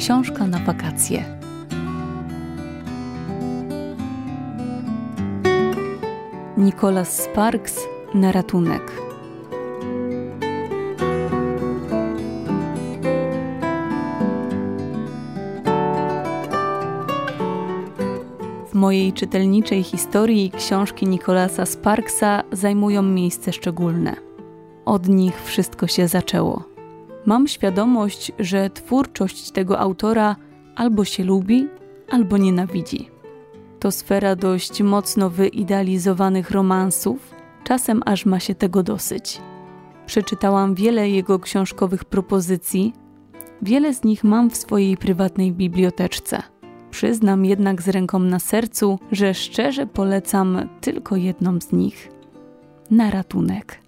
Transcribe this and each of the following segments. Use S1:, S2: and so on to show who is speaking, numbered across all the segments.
S1: Książka na wakacje. Nicholas Sparks na ratunek. W mojej czytelniczej historii książki Nicholasa Sparksa zajmują miejsce szczególne. Od nich wszystko się zaczęło. Mam świadomość, że twórczość tego autora albo się lubi, albo nienawidzi. To sfera dość mocno wyidealizowanych romansów, czasem aż ma się tego dosyć. Przeczytałam wiele jego książkowych propozycji, wiele z nich mam w swojej prywatnej biblioteczce. Przyznam jednak z ręką na sercu, że szczerze polecam tylko jedną z nich. Na ratunek.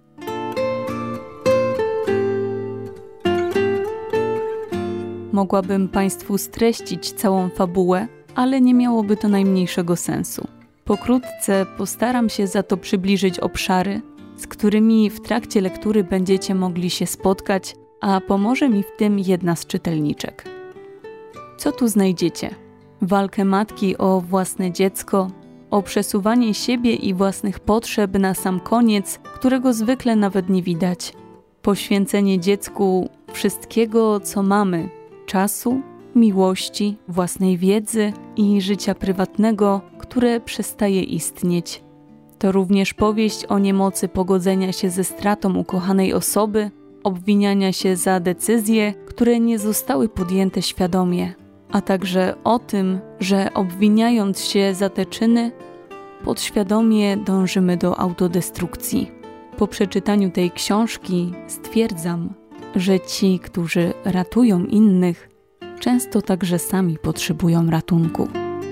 S1: Mogłabym Państwu streścić całą fabułę, ale nie miałoby to najmniejszego sensu. Pokrótce postaram się za to przybliżyć obszary, z którymi w trakcie lektury będziecie mogli się spotkać, a pomoże mi w tym jedna z czytelniczek. Co tu znajdziecie? Walkę matki o własne dziecko, o przesuwanie siebie i własnych potrzeb na sam koniec, którego zwykle nawet nie widać. Poświęcenie dziecku wszystkiego, co mamy, czasu, miłości, własnej wiedzy i życia prywatnego, które przestaje istnieć. To również powieść o niemocy pogodzenia się ze stratą ukochanej osoby, obwiniania się za decyzje, które nie zostały podjęte świadomie, a także o tym, że obwiniając się za te czyny, podświadomie dążymy do autodestrukcji. Po przeczytaniu tej książki stwierdzam, że ci, którzy ratują innych, często także sami potrzebują ratunku.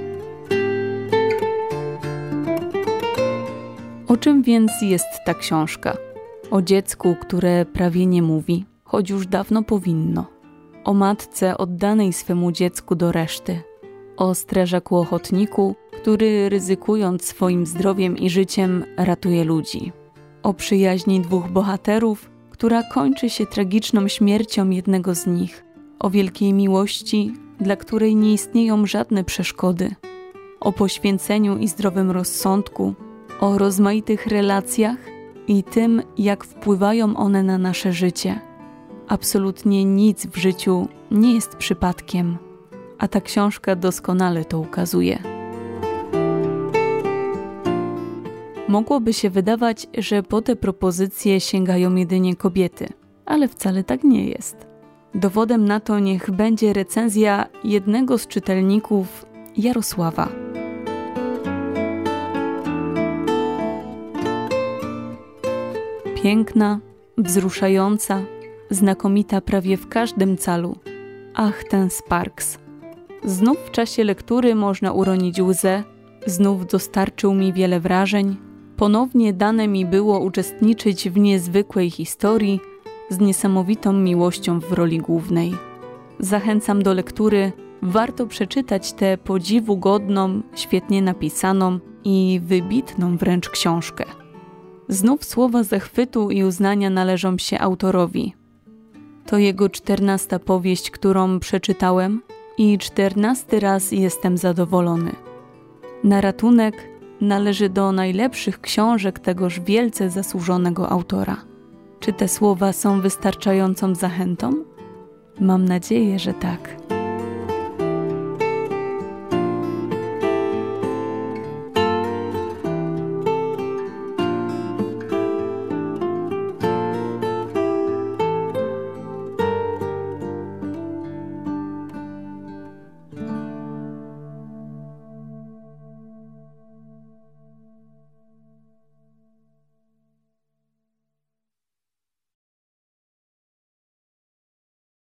S1: O czym więc jest ta książka? O dziecku, które prawie nie mówi, choć już dawno powinno. O matce oddanej swemu dziecku do reszty. O strażaku ochotniku, który ryzykując swoim zdrowiem i życiem ratuje ludzi. O przyjaźni dwóch bohaterów, która kończy się tragiczną śmiercią jednego z nich. O wielkiej miłości, dla której nie istnieją żadne przeszkody. O poświęceniu i zdrowym rozsądku. O rozmaitych relacjach i tym, jak wpływają one na nasze życie. Absolutnie nic w życiu nie jest przypadkiem, a ta książka doskonale to ukazuje. Mogłoby się wydawać, że po te propozycje sięgają jedynie kobiety, ale wcale tak nie jest. Dowodem na to niech będzie recenzja jednego z czytelników, Jarosława. Piękna, wzruszająca, znakomita prawie w każdym calu. Ach, ten Sparks. Znów w czasie lektury można uronić łzę, znów dostarczył mi wiele wrażeń. Ponownie dane mi było uczestniczyć w niezwykłej historii z niesamowitą miłością w roli głównej. Zachęcam do lektury, warto przeczytać tę podziwu godną, świetnie napisaną i wybitną wręcz książkę. Znów słowa zachwytu i uznania należą się autorowi. To jego 14. powieść, którą przeczytałem i 14. raz jestem zadowolony. Na ratunek należy do najlepszych książek tegoż wielce zasłużonego autora. Czy te słowa są wystarczającą zachętą? Mam nadzieję, że tak.